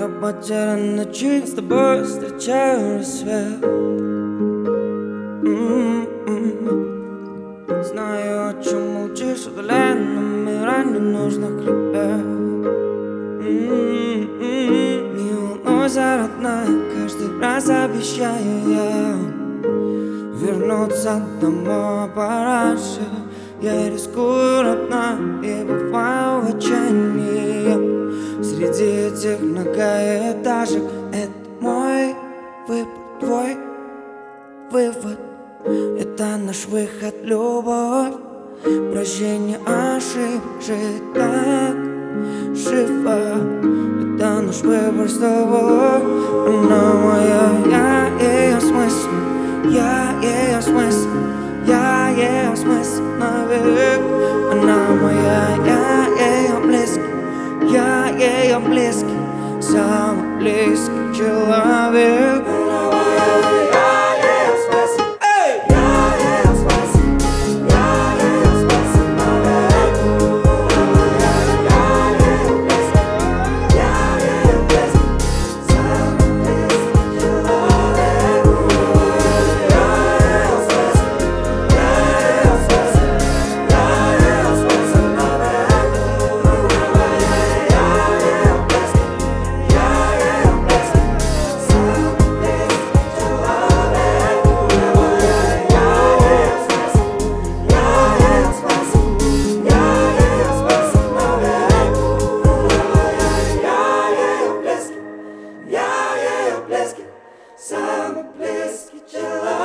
Я потерян ночи, с тобой встречаю рассвет. Знаю, о чем молчишь, удаляй номера ненужных ребят. Не волнуйся, родная, каждый раз обещаю я вернуться домой пораньше. Я рискую, родная, и бываю в отчаянии. Среди этих многоэтажек это мой выбор, твой вывод. Это наш выход, любовь, прощение ошибок, жить так живо. Это наш выбор с тобой. Она моя, я ее смысл, я ее смысл, я ее смысл навек. Она моя, я ее близкий, я ее близкий, самый близкий человек. Самый близкий человек.